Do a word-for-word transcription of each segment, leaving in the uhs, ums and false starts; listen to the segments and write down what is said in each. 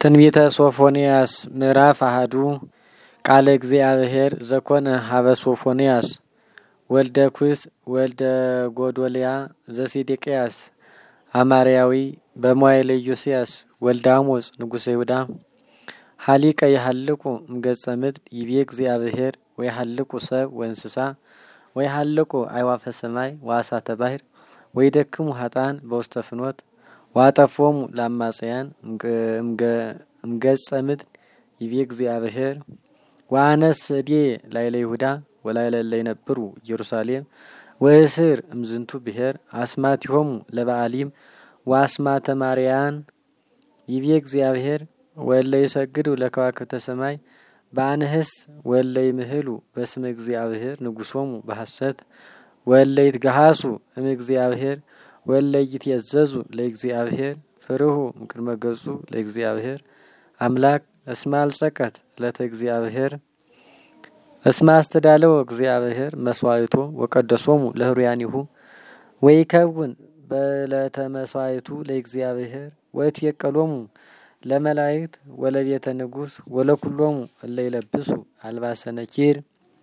ትንቢተ ሶፎንያስ ምዕራፍ አሐዱ ቃለ እግዚአብሔር ዘኮነ ሀበ ሶፎንያስ ወልደ ኩስ ወልደ ጎዶልያ ዘሲዴቅያስ አማርያዊ በሞይለ ዮስያስ ወልደ አሞጽ ንጉሠ ይሁዳ ሀሊቀ ይሐልቁ እምገጸ ምድር ይቤ እግዚአብሔር ወይሐልቁ ሰብ ወእንስሳ ወይሐልቁ አዕዋፈ ሰማይ ወአሳተ ባሕር ወይደክሙ ኃጥአን በውስተ ፍኖት ዋጠፎሙ ለአማጽያን እምገጸ ምድር ይቤ እግዚአብሔር ወአነስ እዴ ላዕለ ይሁዳ ወላዕለ እለ ይነብሩ ኢየሩሳሌም ወእስር እምዝንቱ ብሔር አስማቲሆሙ ለበዓሊም ወአስማተ ማርያን ይቤ እግዚአብሔር ወእለ ይሰግዱ ለከዋክብተ ሰማይ በአንህስት ወእለ ይምህሉ በስመ እግዚአብሔር ንጉሶሙ በሐሰት ወእለ ይትገሃሱ እምእግዚአብሔር ወእለ ይትየዘዙ ለእግዚአብሔር ፍርሁ እምቅድመ ገጹ ለእግዚአብሔር አምላክ እስመ አልጸቀት ዕለተ እግዚአብሔር እስመ አስተዳለወ እግዚአብሔር መስዋዕቶ ወቀደሶሙ ለህሩያኒሁ ወይከውን በዕለተ መስዋዕቱ ለእግዚአብሔር ወይትየቀሎሙ ለመላእክት ወለቤተ ንጉሥ ወለኩሎሙ እለ ይለብሱ አልባሰ ነኪር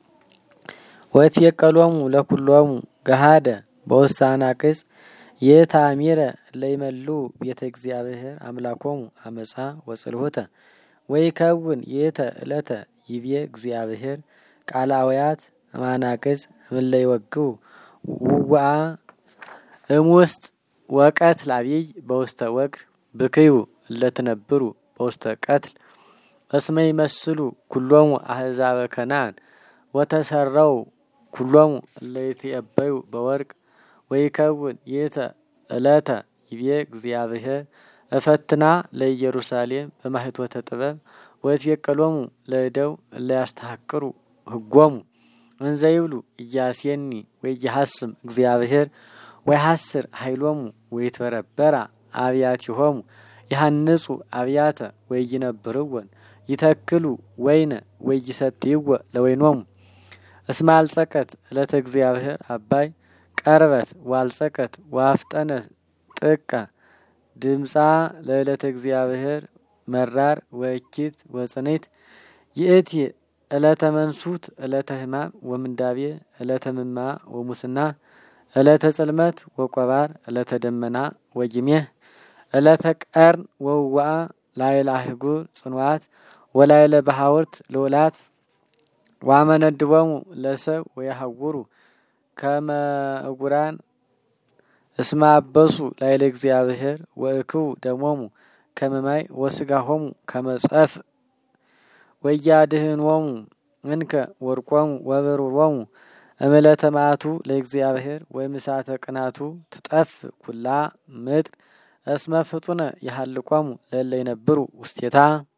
ወይትየቀሎሙ ለኩሎሙ ገሃደ በውስተ አናቅጽ የታሚረ ለይመሉ ቤተ እግዚአብሔር አምላኮሙ አመጻ ወጽልሆተ ወይከውን የተ ዕለተ ይቤ እግዚአብሔር ቃላውያት ማናቅጽ እምለ ይወግው ውዋ እምውስጥ ወቀትል አብይ በውስተ ወግር ብክዩ እለትነብሩ በውስተ ቀትል እስመ ይመስሉ ኩሎሙ አሕዛበ ከነዓን ወተሰረው ኩሎሙ እለ ይትዔበዩ በወርቅ ወይከውን የተ ዕለተ ይቤ እግዚአብሔር እፈትና ለኢየሩሳሌም በማኅቶተ ጥበብ ወይትየቀሎሙ ለእደው እለ ያስተሐቅሩ ሕጎሙ እንዘ ይብሉ ኢያሴኒ ወኢያሐስም እግዚአብሔር ወይሐስር ኃይሎሙ ወይትበረበራ አብያቲሆሙ ይሐንጹ አብያተ ወይነብርወን ይተክሉ ወይነ ወይሰትይወ ለወይኖሙ እስመ አልጸቀት ዕለተ እግዚአብሔር አባይ ቀርበት ዋልጸቀት ዋፍጠነት ጥቀ ድምፃ ለዕለተ እግዚአብሔር መራር ወእኪት ወጽኔት ይእቲ ዕለተ መንሱት ዕለተ ሕማም ወምንዳቤ ዕለተ ምማ ወሙስና ዕለተ ጽልመት ወቆባር ዕለተ ደመና ወጅሜህ ዕለተ ቀርን ወውዋ ላዕለ አህጉር ጽኑዓት ወላዕለ ባሕውርት ልዑላት ዋመነድቦሙ ለሰብ ወየሐውሩ ከመ እጉራን እስመ አበሱ ላዕለ እግዚአብሔር ወእክቡ ደሞሙ ከመ ማይ ወሥጋሆሙ ከመ ጸፍእ ወያድኅኖሙ እንከ ወርቆሙ ወብሩሮሙ እምዕለተ መዓቱ ለእግዚአብሔር ወእምእሳተ ቅንዓቱ ትጠፍእ ኩላ ምድር እስመ ፍጡነ ይሐልቆሙ ለእለ ይነብሩ ውስቴታ